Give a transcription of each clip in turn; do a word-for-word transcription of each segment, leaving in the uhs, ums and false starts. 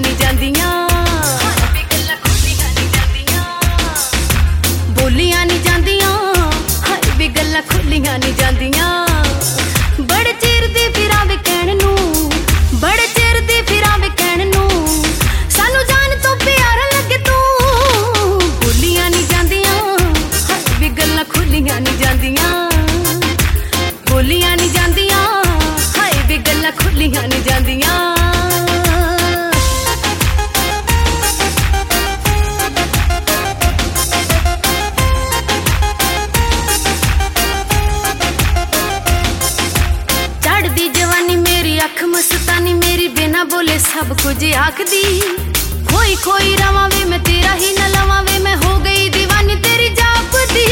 नहीं जांदियां, बोलियां नहीं जांदियां, हाय वे गल्लां खुलियां नहीं जांदियां। बड़े चिर दी फिरां वे कहण नूं, बड़े चिर दी फिरां वे कहण नूं, सानू जान तो प्यार लगे तू। बोलियां नहीं जांदियां, हाय वे गल्लां खुलियां नहीं जांदियां, बोलियां नहीं जांदियां, हाय वे गल्लां खुलियां नहीं जांदियां। चढ़दी जवानी मेरी अख मस्तानी मेरी बिना बोले सब कुछ आखदी। खोई खोई रवां वे मैं तेरा ही न लवां वे, मैं हो गई दीवानी तेरी जापदी।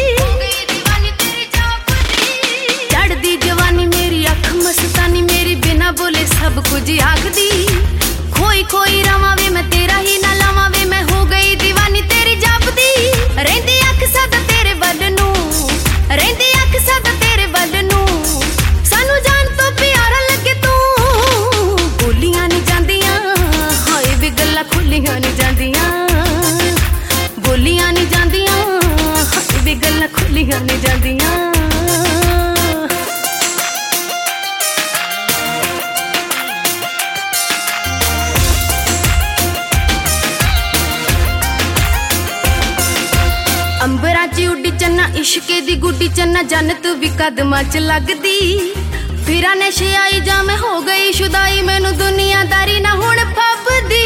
चढ़दी जवानी मेरी अख मस्तानी मेरी बिना बोले सब कुछ आखदी। खोई खोई रवां वे मैं तेरा ही न लवां वे, मैं हो गई दीवानी तेरी जापदी। रहिंदी अख सदा तेरे वल नूं, रहिंदी अख सदा तेरे वल नूं, सानू जान तो प्यारा लगे तू। बोलियां नहीं जांदियां, हाय वे गल्लां खुलियां नहीं जांदियां, बोलियां नहीं जांदियां, हाय वे गल्लां खुलियां नहीं जांदियां। अंबरां च उड्डी चन्ना इश्के दी गुड्डी चन्ना, जन्नत भी कदमां च लगदी। फिरा नशे आई जा मैं हो गई शुदाई, मैनू दुनियादारी ना हुण फबदी।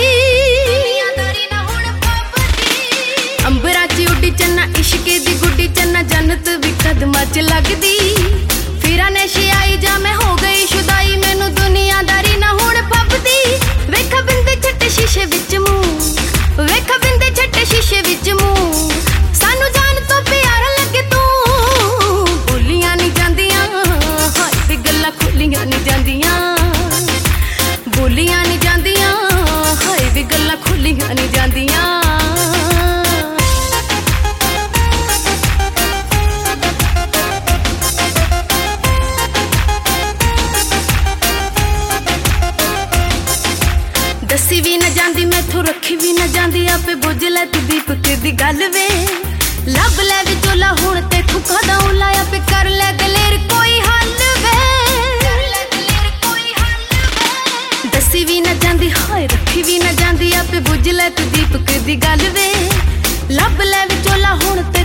अंबरां च उड्डी चन्ना इश्के दी गुड्डी चन्ना, जन्नत भी कदमां च लगदी। फिरा नशे आई जा मैं हो गई शुदाई, मैनू दुनियादारी ना हुण फबदी। वेखा बिंदे छट्टे शीशे विच मूंह, वेखा बिंदे छट्टे शीशे विच मूंह, सानू जान तो प्यारा लगे तू। बोलियां नहीं जांदियां, हाय वे गल्लां खुलियां नहीं जांदियां, बोलियां नहीं जांदियां, हाय वे गल्लां खुलियां नहीं जांदियां। दसी भी न जांदी मैथों रखी भी न जांदी, आपे बुझ लै तू दीपक दी गल वे। लब लै विचोला हुण ते खुदा लाया पे कर लै दलेर कोई हल वे। दसी भी न जांदी, हाय रखी भी न जांदी, आपे बुझ लै तू दीपक दी गल वे। लब लै विचोला हुण ते